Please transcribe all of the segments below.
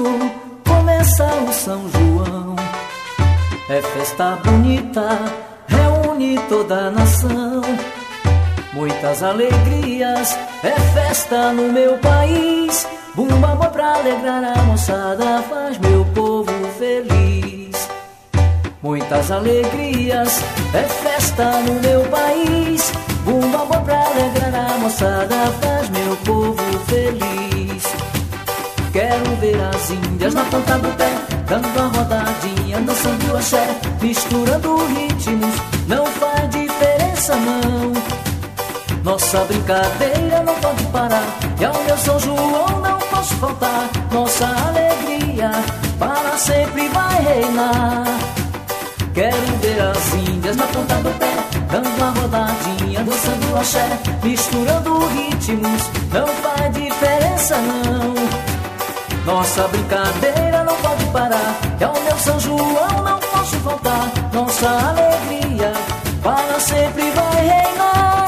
junho começa o São João. É festa bonita, reúne toda a nação. Muitas alegrias, é festa no meu país. Bumba bom pra alegrar a moçada, faz meu povo feliz. Muitas alegrias, é festa no meu país. Bumba bom pra alegrar a moçada, faz meu povo feliz. Quero ver as índias na ponta do pé, dando uma rodadinha, dançando axé, misturando ritmos, não faz diferença não. Nossa brincadeira não pode parar, e ao meu São João não posso faltar. Nossa alegria para sempre vai reinar. Quero ver as índias na ponta do pé, dando uma rodadinha, dançando axé, misturando ritmos, não faz diferença não. Nossa brincadeira não pode parar, e ao meu São João não posso faltar. Nossa alegria para sempre vai reinar.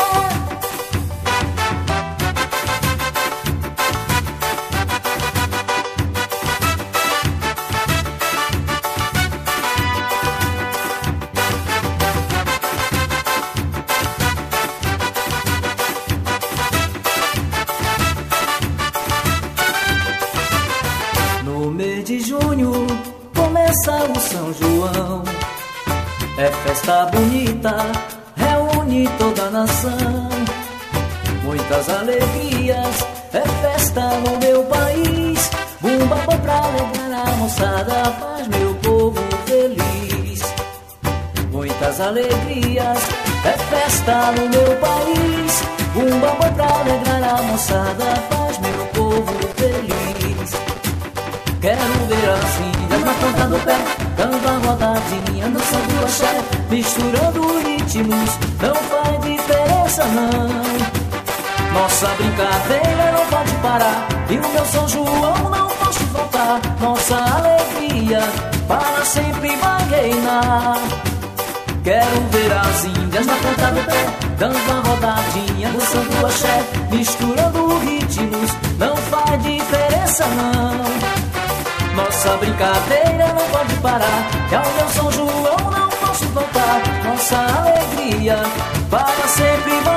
O São João é festa bonita, reúne toda a nação. Muitas alegrias, é festa no meu país. Bumba bom pra alegrar a moçada, faz meu povo feliz. Muitas alegrias, é festa no meu país. Bumba bom pra alegrar a moçada, faz meu povo feliz. Quero ver as índias na ponta do pé, dando a rodadinha, dançando axé, misturando ritmos, não faz diferença não. Nossa brincadeira não pode parar, e o meu São João não posso faltar. Nossa alegria para sempre vai reinar. Quero ver as índias na ponta do pé, dando a rodadinha, dançando axé, misturando ritmos, não faz diferença não. Nossa brincadeira não pode parar, e ao meu São João não posso faltar. Nossa alegria para sempre vai